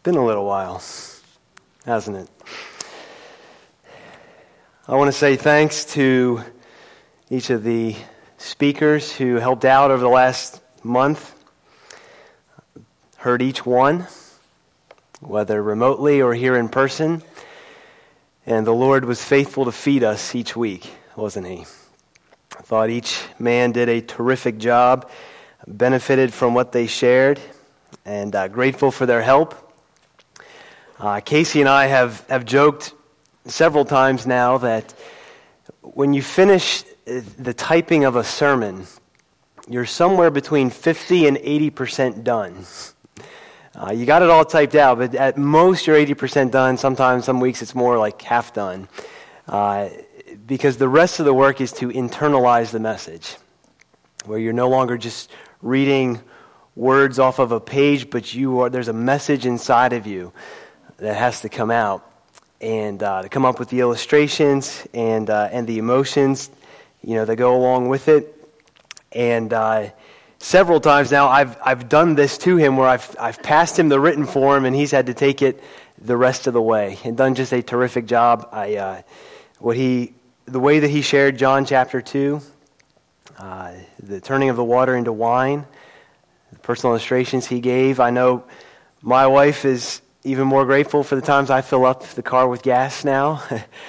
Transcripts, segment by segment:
Been a little while, hasn't it? I want to say thanks to each of the speakers who helped out over the last month. Heard each one, whether remotely or here in person. And the Lord was faithful to feed us each week, wasn't He? I thought each man did a terrific job, benefited from what they shared, and grateful for their help. Casey and I have joked several times now that when you finish the typing of a sermon, you're somewhere between 50 and 80% done. You got it all typed out, but at most you're 80% done. Sometimes, some weeks it's more like half done. Because the rest of the work is to internalize the message, where you're no longer just reading words off of a page, but there's a message inside of you that has to come out, and to come up with the illustrations and the emotions, that go along with it. And several times now, I've done this to him, where I've passed him the written form, and he's had to take it the rest of the way, and done just a terrific job. The way that he shared John chapter 2, the turning of the water into wine, the personal illustrations he gave. I know my wife is even more grateful for the times I fill up the car with gas now.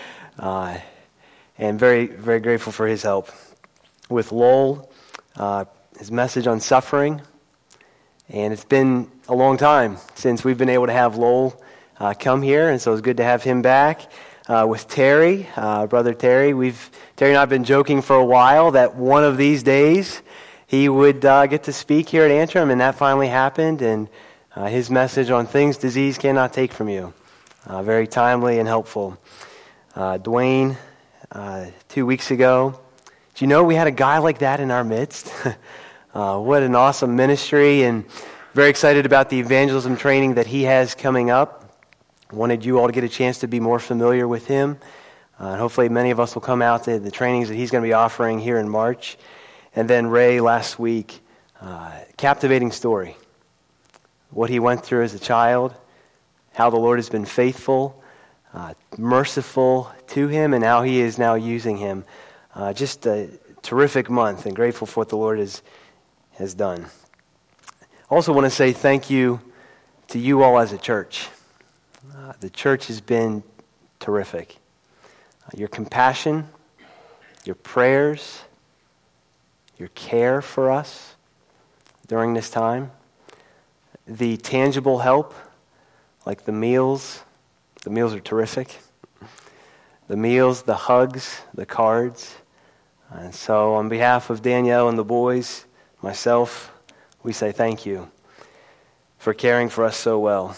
And very, very grateful for his help. With Lowell, his message on suffering. And it's been a long time since we've been able to have Lowell come here, and so it's good to have him back. With Terry, Brother Terry, Terry and I have been joking for a while that one of these days he would get to speak here at Antrim, and that finally happened, and his message on things disease cannot take from you. Very timely and helpful. Dwayne, 2 weeks ago. Do you know we had a guy like that in our midst? What an awesome ministry, and very excited about the evangelism training that he has coming up. Wanted you all to get a chance to be more familiar with him. And hopefully many of us will come out to the trainings that he's going to be offering here in March. And then Ray last week, captivating story. What he went through as a child, how the Lord has been faithful, merciful to him, and how He is now using him. Just a terrific month, and grateful for what the Lord has done. Also want to say thank you to you all as a church. The church has been terrific. Your compassion, your prayers, your care for us during this time, the tangible help, like the meals. The meals are terrific. The meals, the hugs, the cards. And so on behalf of Danielle and the boys, myself, we say thank you for caring for us so well.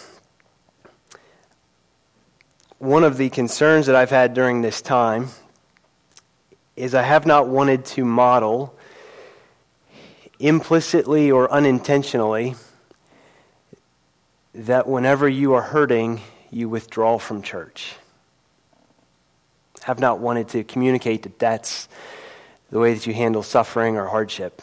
One of the concerns that I've had during this time is I have not wanted to model, implicitly or unintentionally, that whenever you are hurting, you withdraw from church. Have not wanted to communicate that that's the way that you handle suffering or hardship.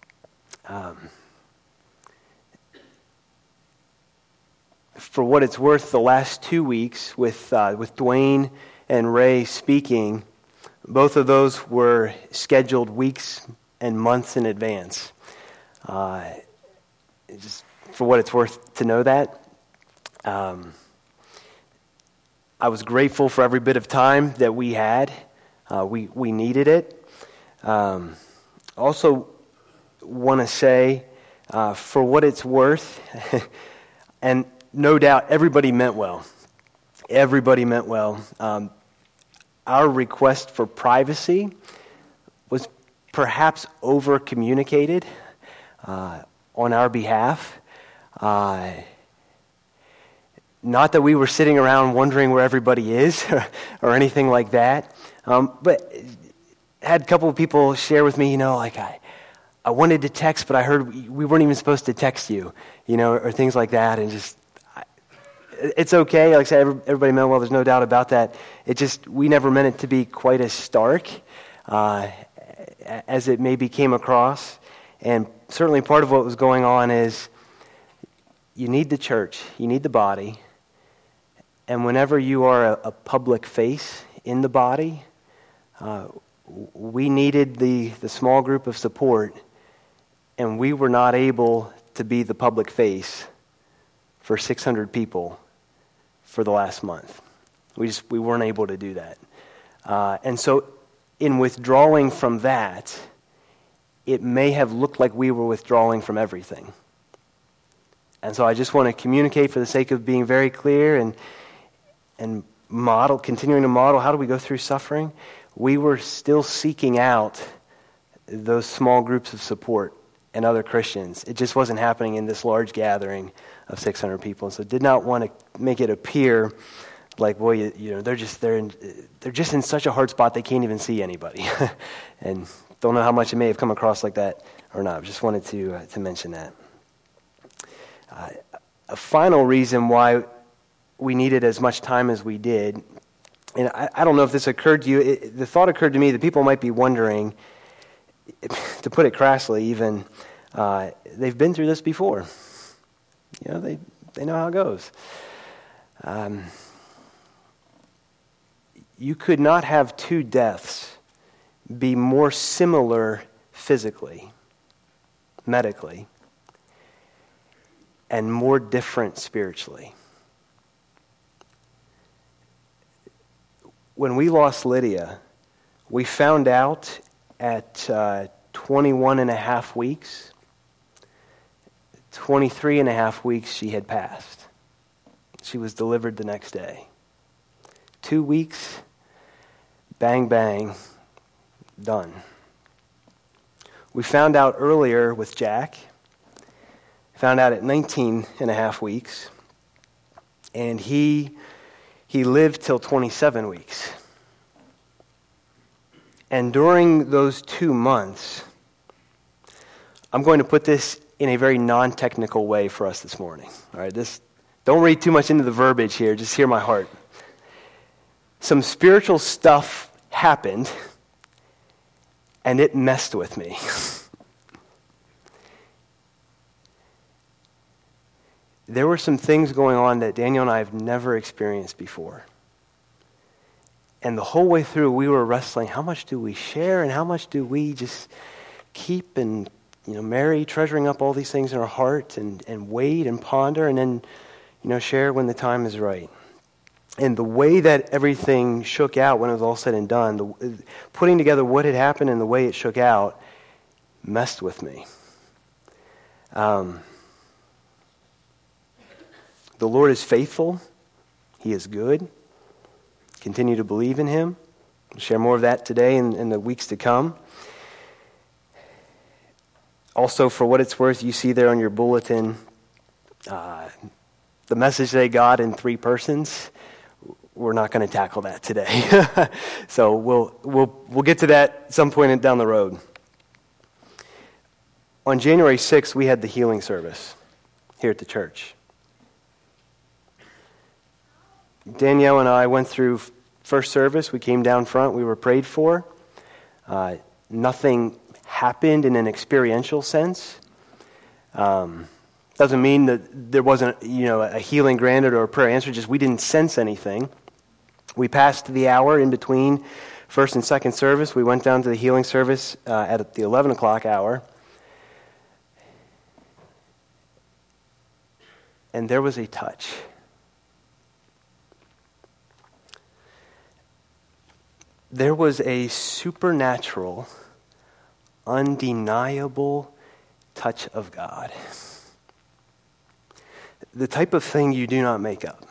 For what it's worth, the last 2 weeks with Dwayne and Ray speaking, both of those were scheduled weeks and months in advance. Just for what it's worth to know that. I was grateful for every bit of time that we had. We needed it. Also want to say, for what it's worth, and no doubt everybody meant well. Everybody meant well. Our request for privacy was perhaps over-communicated on our behalf. Not that we were sitting around wondering where everybody is or anything like that, but had a couple of people share with me, I wanted to text, but I heard we weren't even supposed to text you, or things like that, and just, it's okay. Like I said, everybody meant well, there's no doubt about that. We never meant it to be quite as stark as it maybe came across, and certainly part of what was going on is you need the church, you need the body, and whenever you are a public face in the body, we needed the small group of support, and we were not able to be the public face for 600 people for the last month. We weren't able to do that. And so in withdrawing from that, it may have looked like we were withdrawing from everything. And so I just want to communicate for the sake of being very clear and model, continuing to model how do we go through suffering. We were still seeking out those small groups of support and other Christians. It just wasn't happening in this large gathering of 600 people. And so did not want to make it appear like, boy, they're just in such a hard spot they can't even see anybody. And don't know how much it may have come across like that or not. Just wanted to mention that. A final reason why we needed as much time as we did, and I don't know if this occurred to you, the thought occurred to me that people might be wondering, to put it crassly even, they've been through this before. They know how it goes. You could not have two deaths be more similar physically, medically, and more different spiritually. When we lost Lydia, we found out at 21 and a half weeks, 23 and a half weeks she had passed. She was delivered the next day. 2 weeks, bang, bang, done. We found out earlier with Jack, found out at 19 and a half weeks, and he lived till 27 weeks. And during those 2 months, I'm going to put this in a very non-technical way for us this morning. All right, don't read too much into the verbiage here, just hear my heart. Some spiritual stuff happened, and it messed with me. There were some things going on that Daniel and I have never experienced before. And the whole way through, we were wrestling, how much do we share and how much do we just keep and, Mary treasuring up all these things in our heart and wait and ponder and then, share when the time is right. And the way that everything shook out when it was all said and done, putting together what had happened and the way it shook out messed with me. The Lord is faithful. He is good. Continue to believe in Him. We'll share more of that today and in the weeks to come. Also, for what it's worth, you see there on your bulletin the message they got in 3 persons. We're not going to tackle that today. So we'll get to that some point down the road. On January 6th, we had the healing service here at the church. Danielle and I went through first service. We came down front. We were prayed for. Nothing happened in an experiential sense. Doesn't mean that there wasn't, a healing granted or a prayer answered. Just we didn't sense anything. We passed the hour in between first and second service. We went down to the healing service at the 11 o'clock hour. And there was a touch. There was a supernatural, undeniable touch of God. The type of thing you do not make up.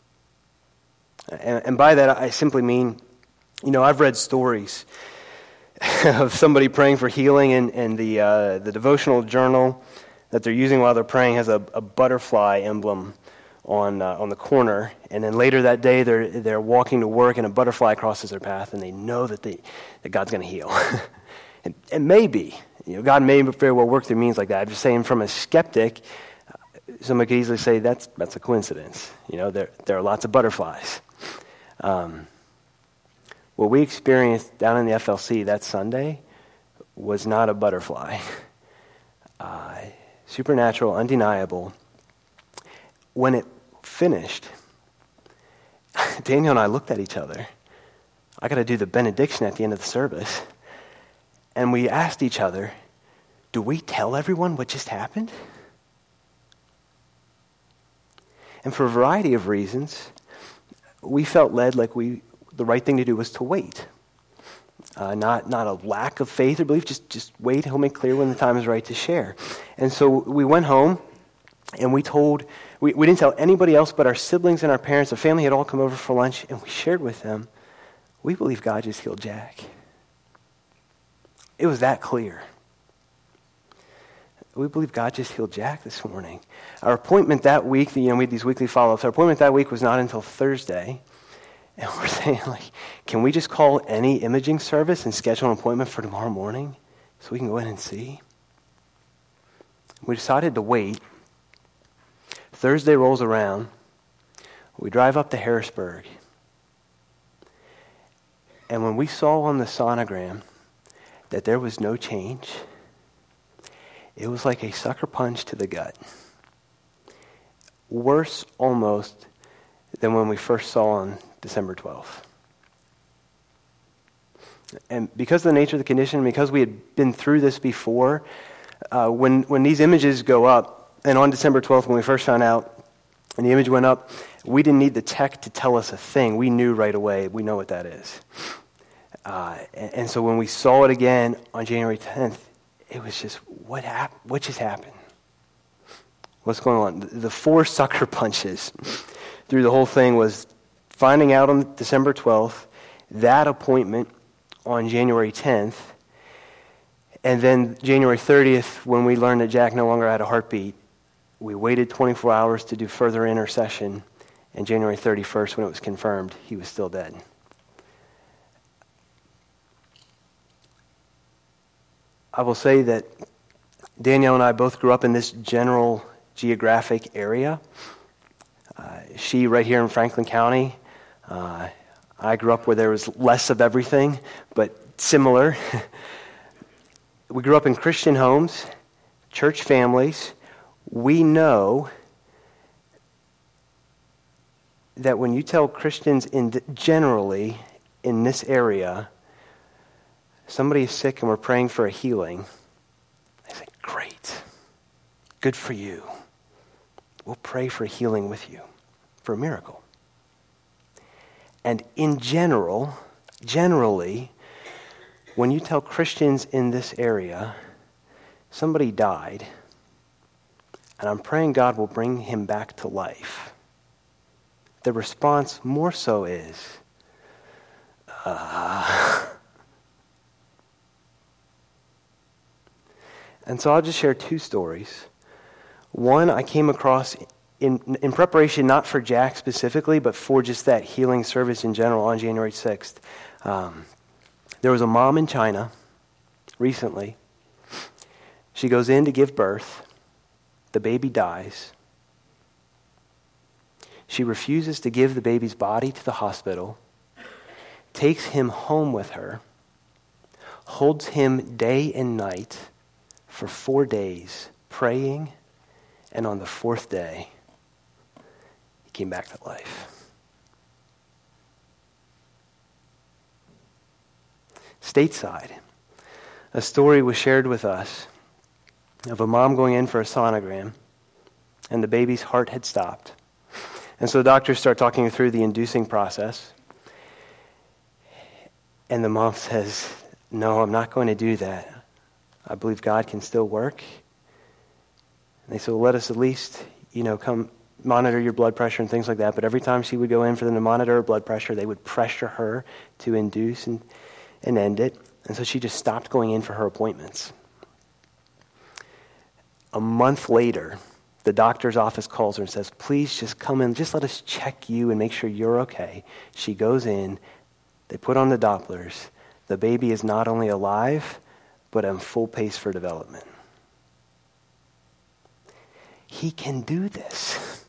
And by that, I simply mean, I've read stories of somebody praying for healing, and the devotional journal that they're using while they're praying has a butterfly emblem on the corner, and then later that day they're walking to work and a butterfly crosses their path, and they know that God's going to heal. and maybe, God may very well work through means like that. I'm just saying, from a skeptic, somebody could easily say that's a coincidence. There are lots of butterflies. What we experienced down in the FLC that Sunday was not a butterfly. Supernatural, undeniable. when it finished, Daniel and I looked at each other. I got to do the benediction at the end of the service. And we asked each other, do we tell everyone what just happened? And for a variety of reasons, we felt led like the right thing to do was to wait. Not a lack of faith or belief, just wait. He'll make clear when the time is right to share. And so we went home and we didn't tell anybody else but our siblings and our parents. The family had all come over for lunch, and we shared with them, we believe God just healed Jack. It was that clear. We believe God just healed Jack this morning. Our appointment that week, we had these weekly follow-ups. Our appointment that week was not until Thursday. And we're saying, can we just call any imaging service and schedule an appointment for tomorrow morning so we can go in and see? We decided to wait. Thursday rolls around. We drive up to Harrisburg. And when we saw on the sonogram that there was no change, it was like a sucker punch to the gut. Worse almost than when we first saw on December 12th. And because of the nature of the condition, because we had been through this before, when these images go up, and on December 12th when we first found out, and the image went up, we didn't need the tech to tell us a thing. We knew right away. We know what that is. And so when we saw it again on January 10th, it was just, what happened? What just happened? What's going on? The four sucker punches through the whole thing was finding out on December 12th, that appointment on January 10th, and then January 30th, when we learned that Jack no longer had a heartbeat, we waited 24 hours to do further intercession, and January 31st, when it was confirmed, he was still dead. I will say that Danielle and I both grew up in this general geographic area. She right here in Franklin County. I grew up where there was less of everything, but similar. We grew up in Christian homes, church families. We know that when you tell Christians generally in this area, somebody is sick and we're praying for a healing, they say, great, good for you. We'll pray for healing with you, for a miracle. And in generally, when you tell Christians in this area, somebody died, and I'm praying God will bring him back to life, the response more so is, And so I'll just share two stories. One I came across in preparation not for Jack specifically, but for just that healing service in general on January 6th. There was a mom in China recently. She goes in to give birth. The baby dies. She refuses to give the baby's body to the hospital, takes him home with her, holds him day and night for 4 days, praying, and on the fourth day, he came back to life. Stateside, a story was shared with us of a mom going in for a sonogram, and the baby's heart had stopped. And so the doctors start talking through the inducing process, and the mom says, no, I'm not going to do that. I believe God can still work. And they said, well, let us at least, come monitor your blood pressure and things like that. But every time she would go in for them to monitor her blood pressure, they would pressure her to induce and end it. And so she just stopped going in for her appointments. A month later, the doctor's office calls her and says, please just come in, just let us check you and make sure you're okay. She goes in, they put on the Dopplers. The baby is not only alive, but on full pace for development. He can do this.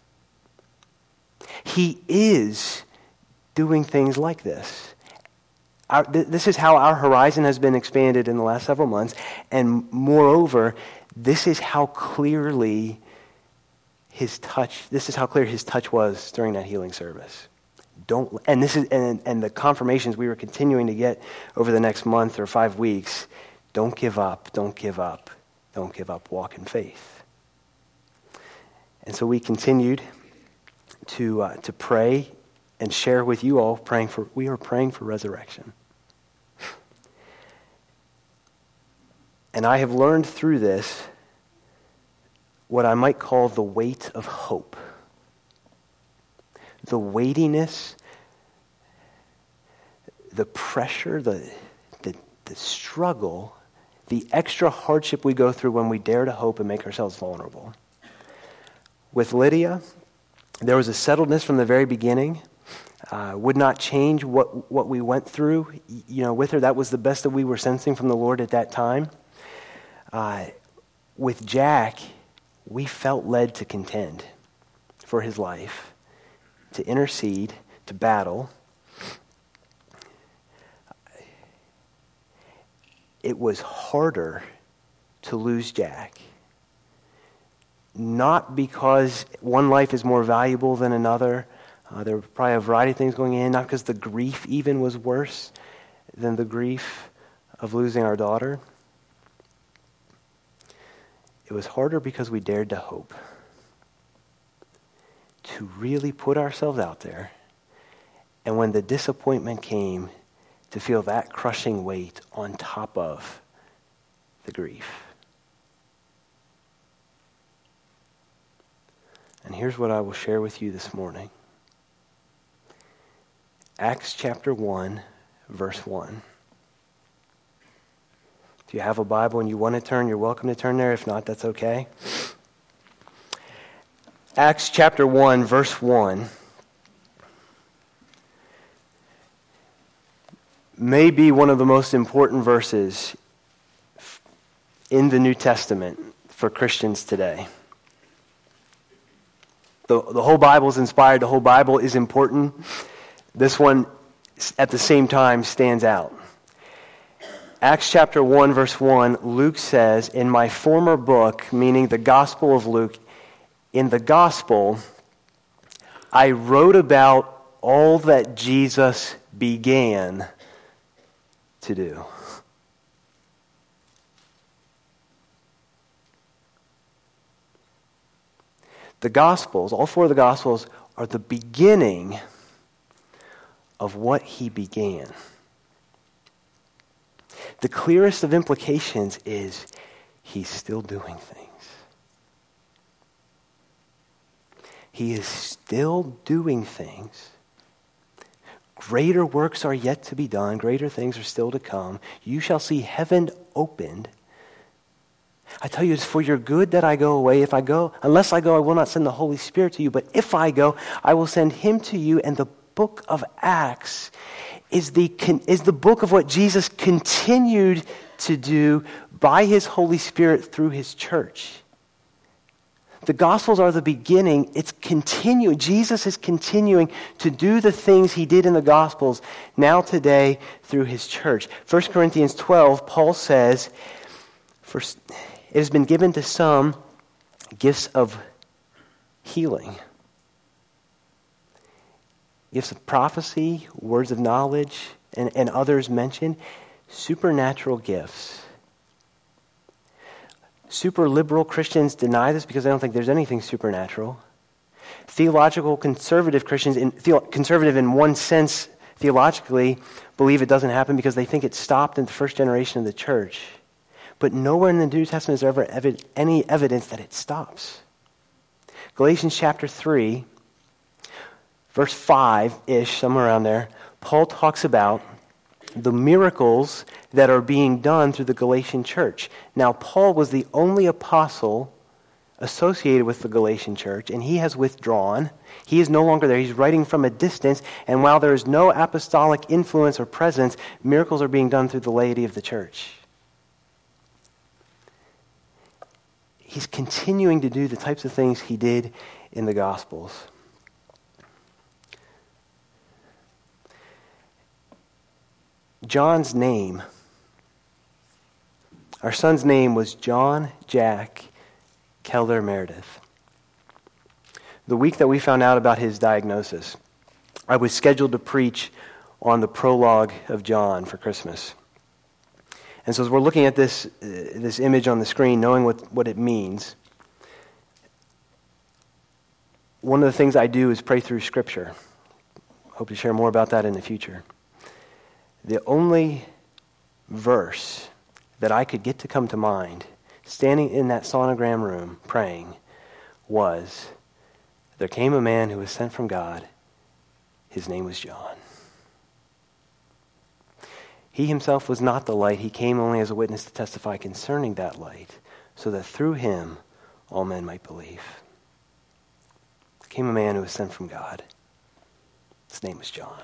He is doing things like this. This is how our horizon has been expanded in the last several months, and moreover, this is how clearly his touch, this is how clear his touch was during that healing service. And the confirmations we were continuing to get over the next month or 5 weeks, don't give up, don't give up, don't give up, walk in faith. And so we continued to pray and share with you all, we are praying for resurrection. And I have learned through this what I might call the weight of hope. The weightiness, the pressure, the struggle, the extra hardship we go through when we dare to hope and make ourselves vulnerable. With Lydia, there was a settledness from the very beginning. Would not change what we went through. With her, that was the best that we were sensing from the Lord at that time. With Jack, we felt led to contend for his life, to intercede, to battle. It was harder to lose Jack. Not because one life is more valuable than another. There were probably a variety of things going in. Not because the grief even was worse than the grief of losing our daughter. It was harder because we dared to hope. To really put ourselves out there. And when the disappointment came, to feel that crushing weight on top of the grief. And here's what I will share with you this morning. Acts chapter 1, verse 1. If you have a Bible and you want to turn, you're welcome to turn there. If not, that's okay. Acts chapter 1, verse 1 may be one of the most important verses in the New Testament for Christians today. The whole Bible is inspired. The whole Bible is important. This one, at the same time, stands out. Acts chapter 1, verse 1, Luke says, in my former book, meaning the Gospel of Luke, in the Gospel, I wrote about all that Jesus began to do. The Gospels, all four of the Gospels, are the beginning of what he began. The clearest of implications is he's still doing things. He is still doing things. Greater works are yet to be done. Greater things are still to come. You shall see heaven opened. I tell you, it's for your good that I go away. Unless I go, I will not send the Holy Spirit to you. But if I go, I will send him to you. And the book of Acts is the book of what Jesus continued to do by his Holy Spirit through his church. The Gospels are the beginning. It's continuing. Jesus is continuing to do the things he did in the Gospels now today through his church. 1 Corinthians 12, Paul says, it has been given to some gifts of healing, gifts of prophecy, words of knowledge, and others mentioned, supernatural gifts. Super liberal Christians deny this because they don't think there's anything supernatural. Theological conservative Christians, conservative in one sense theologically, believe it doesn't happen because they think it stopped in the first generation of the church. But nowhere in the New Testament is there ever any evidence that it stops. Galatians chapter 3, verse 5-ish, somewhere around there, Paul talks about the miracles that are being done through the Galatian church. Now, Paul was the only apostle associated with the Galatian church, and he has withdrawn. He is no longer there. He's writing from a distance, and while there is no apostolic influence or presence, miracles are being done through the laity of the church. He's continuing to do the types of things he did in the Gospels. John's name, our son's name was John Jack Keller Meredith. The week that we found out about his diagnosis, I was scheduled to preach on the prologue of John for Christmas. And so as we're looking at this image on the screen, knowing what it means, one of the things I do is pray through Scripture. Hope to share more about that in the future. The only verse that I could get to come to mind, standing in that sonogram room praying, was, there came a man who was sent from God. His name was John. He himself was not the light. He came only as a witness to testify concerning that light, so that through him all men might believe. There came a man who was sent from God. His name was John.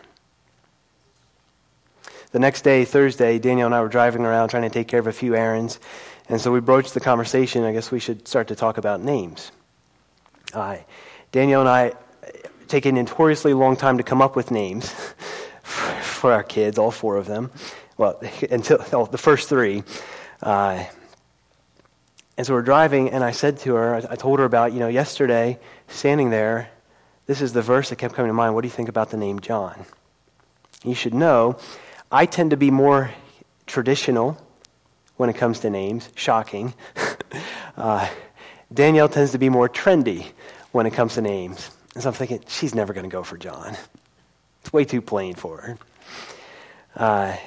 The next day, Thursday, Danielle and I were driving around trying to take care of a few errands, and so we broached the conversation. I guess we should start to talk about names. Danielle and I take a notoriously long time to come up with names for our kids, all four of them. Well, until the first three. And so we're driving, and I said to her, I told her about, yesterday, standing there, this is the verse that kept coming to mind. What do you think about the name John? You should know, I tend to be more traditional when it comes to names. Shocking. Danielle tends to be more trendy when it comes to names. And so I'm thinking, she's never going to go for John. It's way too plain for her.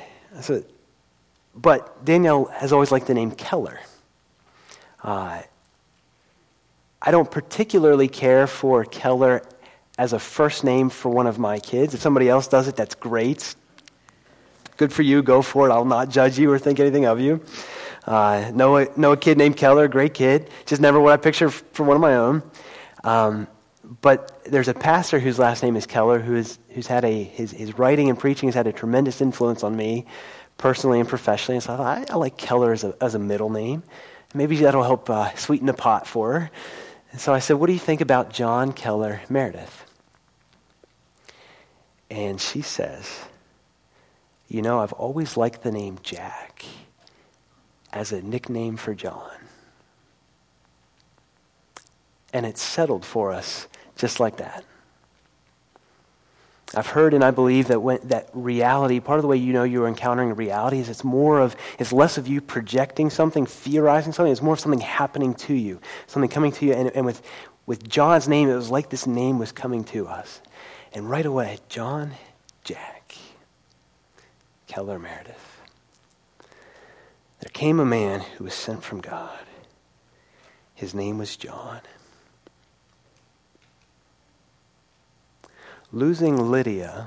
But Danielle has always liked the name Keller. I don't particularly care for Keller as a first name for one of my kids. If somebody else does it, that's great. Good for you. Go for it. I'll not judge you or think anything of you. Know a kid named Keller, great kid. Just never what I picture for one of my own. But there's a pastor whose last name is Keller who's had his writing and preaching has had a tremendous influence on me personally and professionally. And so I thought, I like Keller as a middle name. Maybe that'll help sweeten the pot for her. And so I said, what do you think about John Keller Meredith? And she says, I've always liked the name Jack as a nickname for John. And it's settled for us just like that. I've heard and I believe that reality, part of the way you're encountering reality is it's less of you projecting something, theorizing something, it's more of something happening to you, something coming to you. And with John's name, it was like this name was coming to us. And right away, John, Jack, Keller Meredith. There came a man who was sent from God. His name was John. Losing Lydia,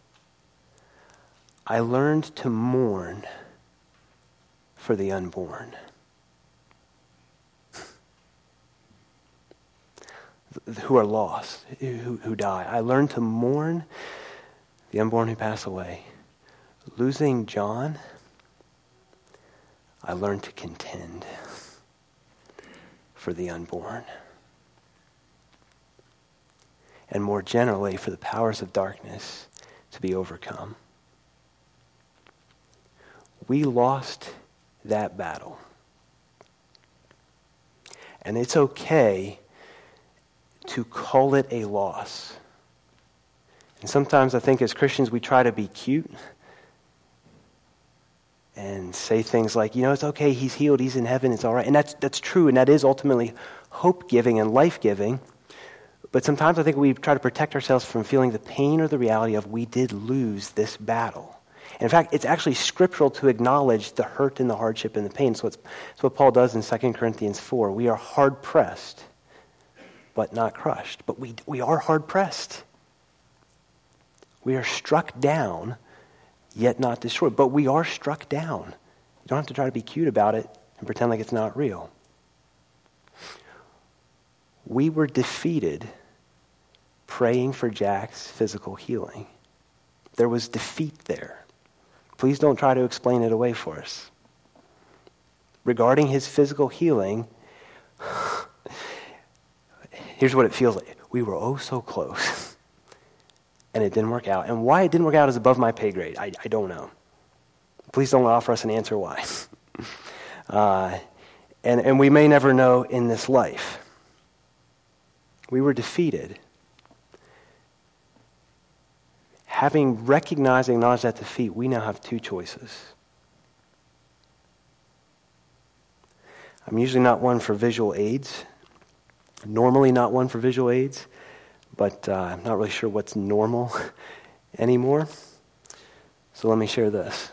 I learned to mourn for the unborn. Who are lost, who die. I learned to mourn the unborn who pass away. Losing John, I learned to contend for the unborn. And more generally, for the powers of darkness to be overcome. We lost that battle. And it's okay to call it a loss. And sometimes I think as Christians we try to be cute and say things like, it's okay, he's healed, he's in heaven, it's all right. And that's true, and that is ultimately hope-giving and life-giving. But sometimes I think we try to protect ourselves from feeling the pain or the reality of we did lose this battle. And in fact, it's actually scriptural to acknowledge the hurt and the hardship and the pain. So it's what Paul does in 2 Corinthians 4. We are hard-pressed, but not crushed. But we are hard-pressed. We are struck down, yet not destroyed. But we are struck down. You don't have to try to be cute about it and pretend like it's not real. We were defeated praying for Jack's physical healing. There was defeat there. Please don't try to explain it away for us. Regarding his physical healing, here's what it feels like. We were oh so close, and it didn't work out. And why it didn't work out is above my pay grade. I don't know. Please don't offer us an answer why. And we may never know in this life. We were defeated. Having recognized and acknowledged that defeat, we now have two choices. I'm usually not one for visual aids. Normally not one for visual aids, but I'm not really sure what's normal anymore. So let me share this.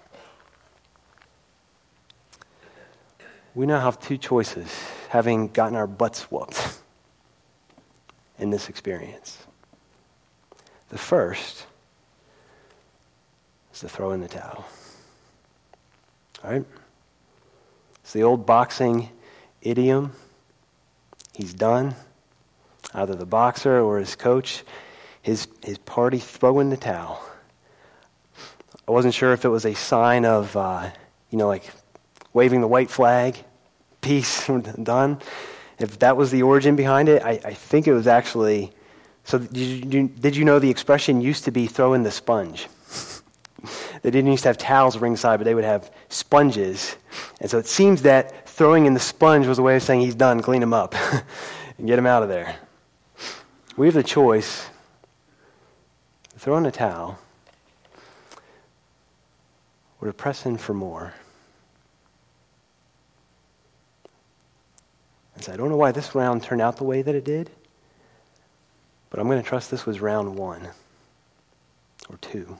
We now have two choices, having gotten our butts whooped in this experience. The first is to throw in the towel. All right? It's the old boxing idiom. He's done. Either the boxer or his coach, his party, throw in the towel. I wasn't sure if it was a sign of, like waving the white flag, peace, done. If that was the origin behind it, I think it was actually. So did you know the expression used to be throw in the sponge? They didn't used to have towels ringside, but they would have sponges. And so it seems that throwing in the sponge was a way of saying he's done, clean him up, and get him out of there. We have the choice to throw in the towel or to press in for more. And so I don't know why this round turned out the way that it did, but I'm going to trust this was round 1 or 2.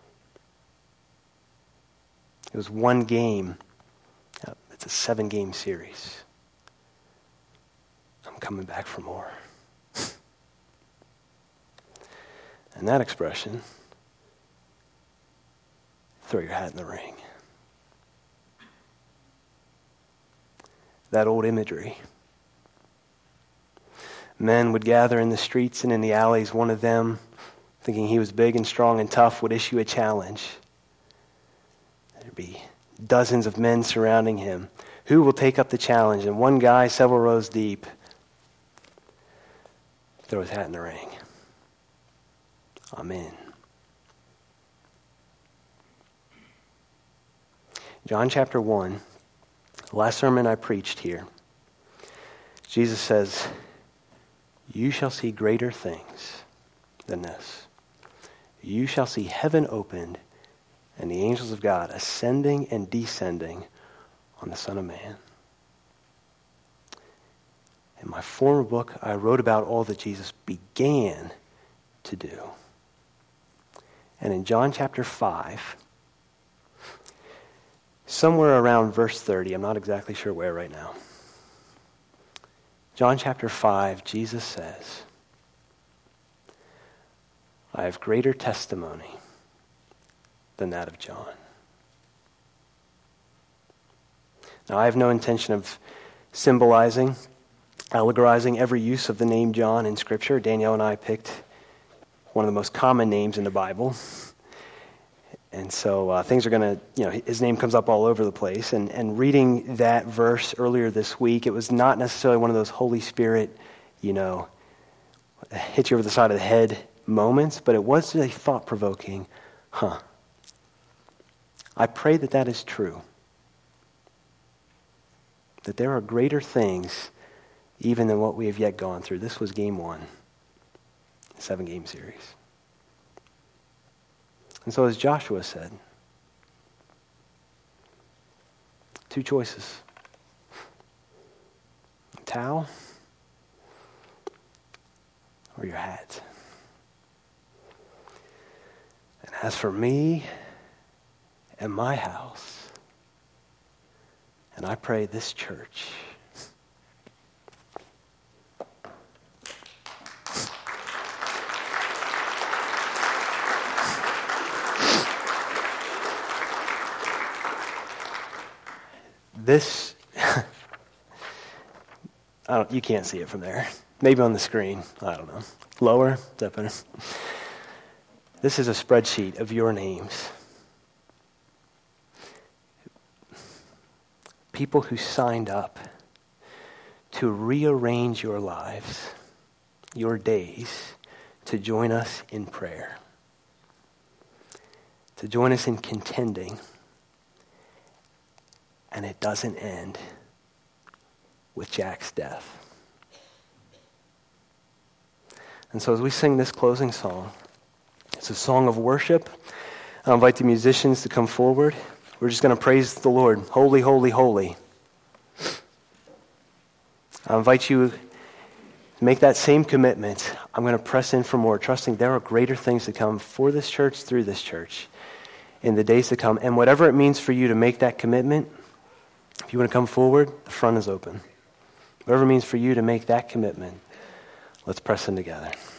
It was one game. It's a 7-game series. I'm coming back for more. And that expression, throw your hat in the ring. That old imagery. Men would gather in the streets and in the alleys. One of them, thinking he was big and strong and tough, would issue a challenge. There'd be dozens of men surrounding him. Who will take up the challenge? And one guy, several rows deep, throw his hat in the ring. Amen. John chapter 1, the last sermon I preached here, Jesus says, "You shall see greater things than this. You shall see heaven opened and the angels of God ascending and descending on the Son of Man." In my former book, I wrote about all that Jesus began to do. And in John chapter 5, somewhere around verse 30, I'm not exactly sure where right now, John chapter 5, Jesus says, "I have greater testimony than that of John." Now, I have no intention of symbolizing, allegorizing every use of the name John in Scripture. Danielle and I picked one of the most common names in the Bible. And so things are going to, his name comes up all over the place. And reading that verse earlier this week, it was not necessarily one of those Holy Spirit, hit you over the side of the head moments, but it was a thought-provoking, I pray that that is true. That there are greater things even than what we have yet gone through. This was game 1, 7-game series. And so as Joshua said, 2 choices. A towel or your hat. And as for me and my house, and I pray this church, this, you can't see it from there. Maybe on the screen. I don't know. Lower? Is that better? This is a spreadsheet of your names. People who signed up to rearrange your lives, your days, to join us in prayer, to join us in contending. And it doesn't end with Jack's death. And so as we sing this closing song, it's a song of worship. I invite the musicians to come forward. We're just going to praise the Lord. Holy, holy, holy. I invite you to make that same commitment. I'm going to press in for more, trusting there are greater things to come for this church, through this church, in the days to come. And whatever it means for you to make that commitment, if you want to come forward, the front is open. Whatever it means for you to make that commitment, let's press in together.